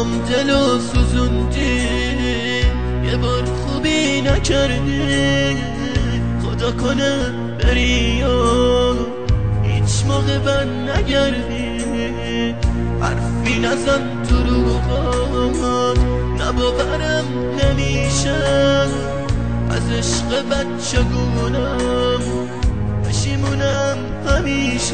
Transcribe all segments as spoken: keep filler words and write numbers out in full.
یام دلو سوزوندی، یه بار خوبی نکردی، خدا کنه بری یا هیچ موقع بر نگردی. حرفی نزن دروغات، نباورم نمیشه، از عشق بچگونم پشیمونم همیشه.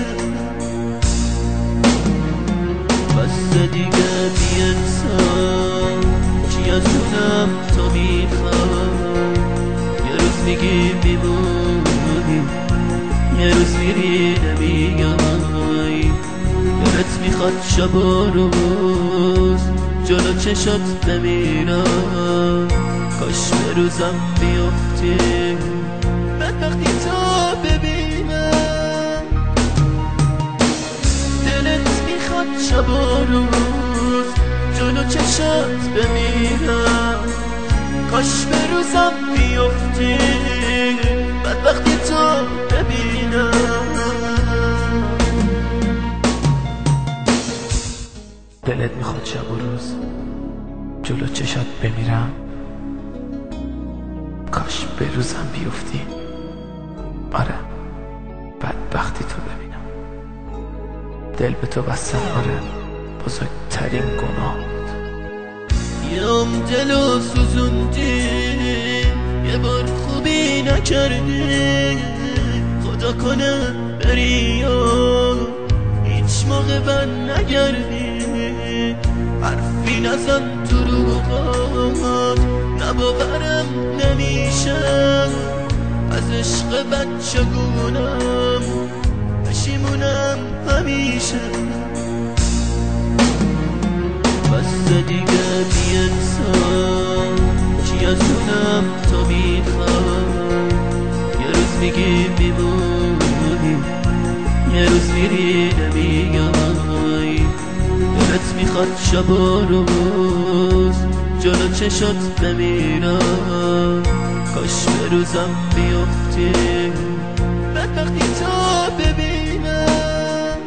بس دیگه بی انسان چی از اونم تو میخوای، یه روز میگی میمونی، یه روز میری نمیای. دلت میخواد شب و روز جلو چشات بمیرم، کاش به روزم بیفتی بدبختی تو ببینم. دلت میخواد شب و روز جلو چشات بمیرم، کاش به روزم بیفتی بدبختی تو ببینم. دلت میخواد شب و روز جلو چشات بمیرم، کاش به روزم بیفتی آره بدبختی تو ببینم. دل به تو بستن آره بزرگترین گناه بود. یام دلو سوزوندی، یه بار خوبی نکردی، خدا کنه بری یا هیچ موقع بر نگردی. حرفی نزن دروغات، نباورم نمیشه، از عشق بچگونم پشیمونم همیشه. بس دیگه بی انسان چی از اونم تو میخوای، یه روز میگی میمونی، یه روز میری نمیای. دلت میخواد شب و روز جلو چشات بمیرم، کاش به روزم بیفتی بدبختی تو ببینم.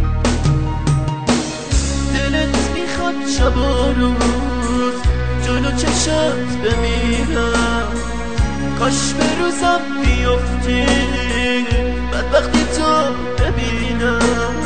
دلت میخواد شب و روز جلو چشات بمیرم، کاش به روزم بیفتی بدبختی تو ببینم.